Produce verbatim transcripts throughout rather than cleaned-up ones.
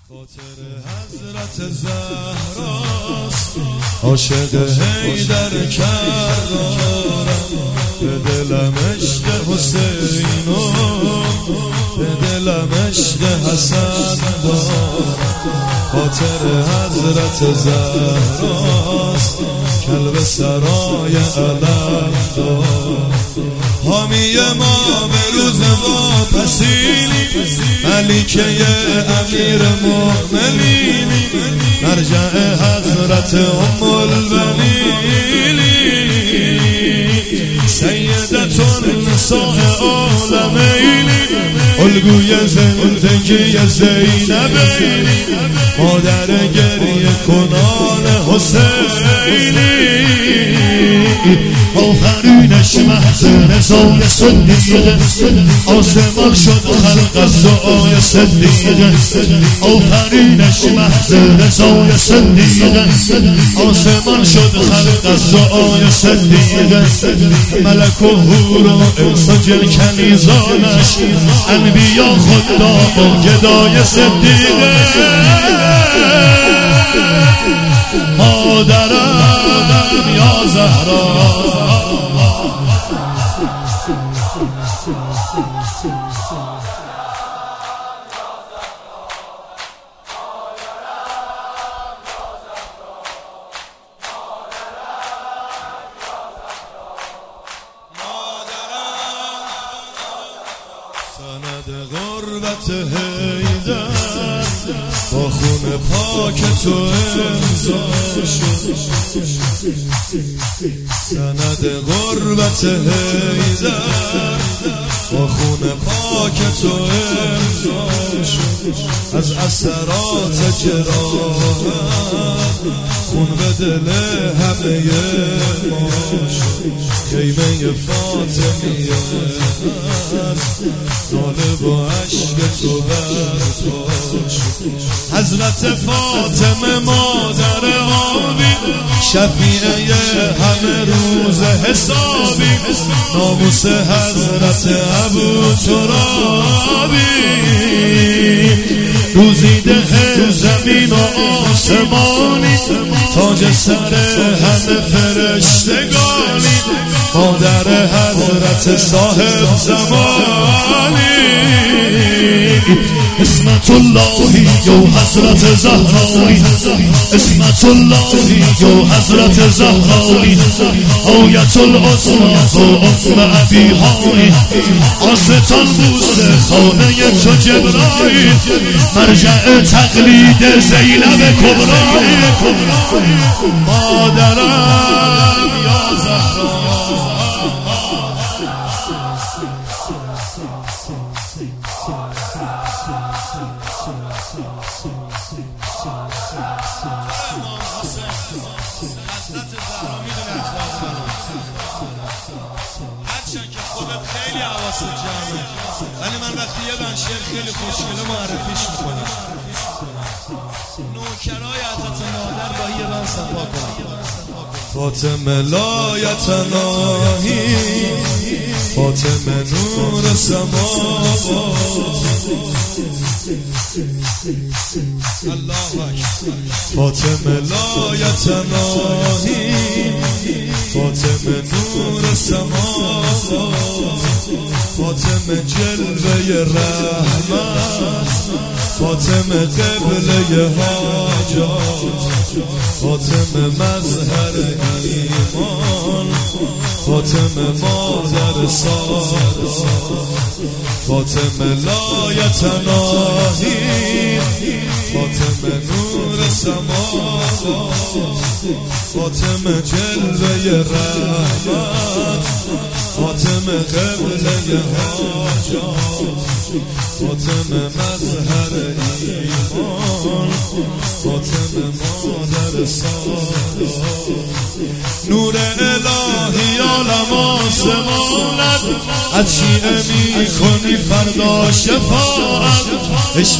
خاطر حضرت زهراست، عاشق حیدر کردارم، به دلم عشق حسین و به دلم عشق حسن دارم. خاطر حضرت زهراست، کلب سرای علم دارم. حامی ما به روز واپسینی، ملیکه امیر مومنین، مرجع حضرت ام البنین، سیدت النساء عالمین، الگوی زندگی زینبین، مادر گریه کنان حسینی، آفرینش محض رضای صدیقه، آسمان شد خلق از دعای صدیقه. آفرینش محض رضای صدیقه، آسمان شد خلق از دعای صدیقه. ملک و حور و انس و جن کنیزانش، انبیا خدا و گدای صدیقه. مادرم یا زهرا، سند غربت حیدر با خون پاک تو امضا شد. سند غربت حیدر با خون پاک تو امضا شد. از اثرات جراحت خون به دل همه ما شد. خیمه فاطمیه طالب و عشق تو برپا شد. حضرت فاطمه مادر آبی، شفیعه همه روز حسابی، ناموس حضرت ابو ترابی، روزی ده زمین و آسمانی، تاج سر همه فرشتگانی، مادر حضرت صاحب زمانی، اسمت اللهی و حضرت زهرایی، اسمت اللهی و حضرت زهرایی، آیت العظمی و ام ابیهایی، آستان بوسه خانه تو جبرائیل، مرجع تقلید زینب کبرایی. مادرم یا زهرا، هرچند که خودت خیلی حواست جمعه، ولی من وقتی یه بند شعر خیلی خوشگله معرفیش میکنم. نوکرای حضرت مادر با یه بند صفا کنم. فاطمه لا یتناهی، فاطمه نور سماوات، فاطمه لا یتناهی، فاطمه نور سماوات، فاطمه جلوه رحمت، فاطمه قبله حاجات، فاطمه مظهر ایمان، فاطمه مادر سعادت، فاطمه لا یتناهی، فاطمه نور سماوات، فاطمه جلوه رحمت، فاطمه قبله حاجات، فاطمه مظهر ایمان، فاطمه مادر سعادت. نور الهی عالم آسمانت، از شیعه می کنی فردا شفاعت،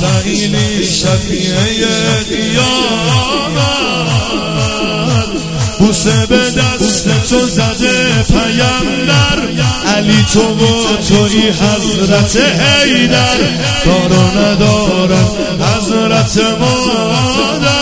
اسماعیلی شفیعه قیامت، بوسه به دست تو زده پیامبر، علی تو و توی حضرت حیدر، کارو ندارم حضرت مادر،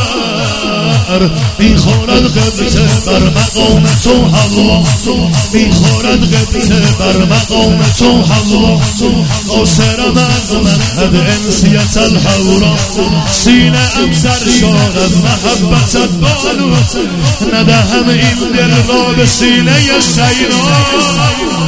میخورد قبطه بر مقام تو حوا، میخورد قبطه بر مقام تو حوا، قاصرم از مشهد انسیت الحورا، سینه ام سرشار از محبتت بالو، ندهم این دل را به سینه سینا.